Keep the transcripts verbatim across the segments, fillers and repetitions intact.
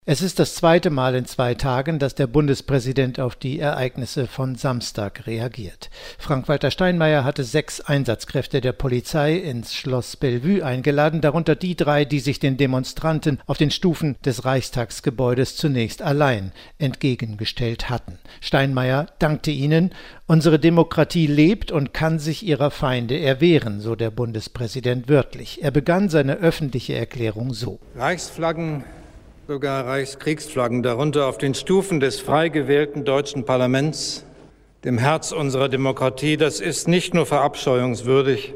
Es ist das zweite Mal in zwei Tagen, dass der Bundespräsident auf die Ereignisse von Samstag reagiert. Frank-Walter Steinmeier hatte sechs Einsatzkräfte der Polizei ins Schloss Bellevue eingeladen, darunter die drei, die sich den Demonstranten auf den Stufen des Reichstagsgebäudes zunächst allein entgegengestellt hatten. Steinmeier dankte ihnen. Unsere Demokratie lebt und kann sich ihrer Feinde erwehren, so der Bundespräsident wörtlich. Er begann seine öffentliche Erklärung so. Reichsflaggen, sogar Reichskriegsflaggen, darunter auf den Stufen des frei gewählten deutschen Parlaments, dem Herz unserer Demokratie, das ist nicht nur verabscheuungswürdig,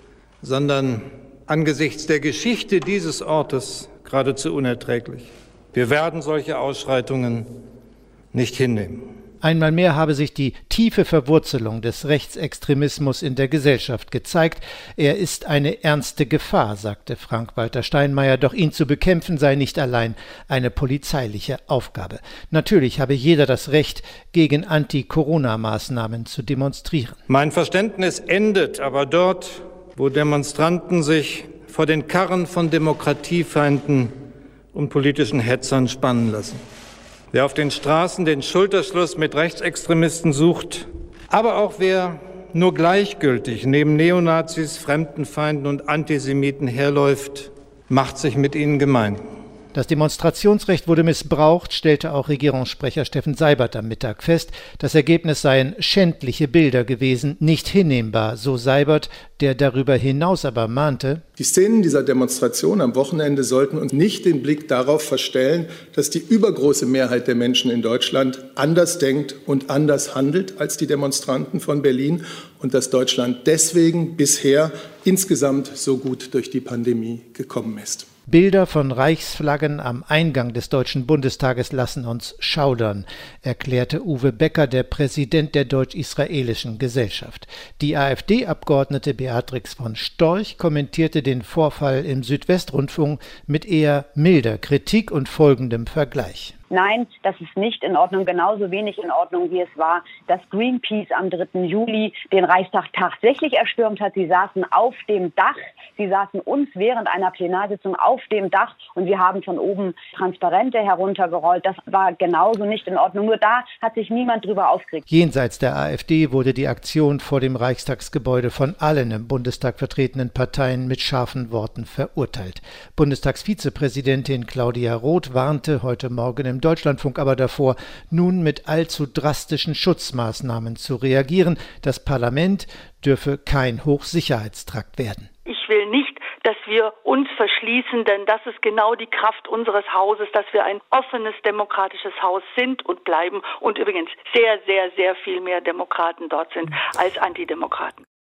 sondern angesichts der Geschichte dieses Ortes geradezu unerträglich. Wir werden solche Ausschreitungen nicht hinnehmen. Einmal mehr habe sich die tiefe Verwurzelung des Rechtsextremismus in der Gesellschaft gezeigt. Er ist eine ernste Gefahr, sagte Frank-Walter Steinmeier, doch ihn zu bekämpfen sei nicht allein eine polizeiliche Aufgabe. Natürlich habe jeder das Recht, gegen Anti-Corona-Maßnahmen zu demonstrieren. Mein Verständnis endet aber dort, wo Demonstranten sich vor den Karren von Demokratiefeinden und politischen Hetzern spannen lassen. Wer auf den Straßen den Schulterschluss mit Rechtsextremisten sucht, aber auch wer nur gleichgültig neben Neonazis, Fremdenfeinden und Antisemiten herläuft, macht sich mit ihnen gemein. Das Demonstrationsrecht wurde missbraucht, stellte auch Regierungssprecher Steffen Seibert am Mittag fest. Das Ergebnis seien schändliche Bilder gewesen, nicht hinnehmbar, so Seibert, der darüber hinaus aber mahnte: Die Szenen dieser Demonstration am Wochenende sollten uns nicht den Blick darauf verstellen, dass die übergroße Mehrheit der Menschen in Deutschland anders denkt und anders handelt als die Demonstranten von Berlin und dass Deutschland deswegen bisher insgesamt so gut durch die Pandemie gekommen ist. Bilder von Reichsflaggen am Eingang des Deutschen Bundestages lassen uns schaudern, erklärte Uwe Becker, der Präsident der Deutsch-Israelischen Gesellschaft. Die AfD-Abgeordnete Beatrix von Storch kommentierte den Vorfall im Südwestrundfunk mit eher milder Kritik und folgendem Vergleich. Nein, das ist nicht in Ordnung, genauso wenig in Ordnung, wie es war, dass Greenpeace am dritten Juli den Reichstag tatsächlich erstürmt hat. Sie saßen auf dem Dach, sie saßen uns während einer Plenarsitzung auf dem Dach und wir haben von oben Transparente heruntergerollt. Das war genauso nicht in Ordnung, nur da hat sich niemand drüber aufgeregt. Jenseits der AfD wurde die Aktion vor dem Reichstagsgebäude von allen im Bundestag vertretenen Parteien mit scharfen Worten verurteilt. Bundestagsvizepräsidentin Claudia Roth warnte heute Morgen im Deutschlandfunk aber davor, nun mit allzu drastischen Schutzmaßnahmen zu reagieren. Das Parlament dürfe kein Hochsicherheitstrakt werden. Ich will nicht, dass wir uns verschließen, denn das ist genau die Kraft unseres Hauses, dass wir ein offenes, demokratisches Haus sind und bleiben und übrigens sehr, sehr, sehr viel mehr Demokraten dort sind als Antidemokraten.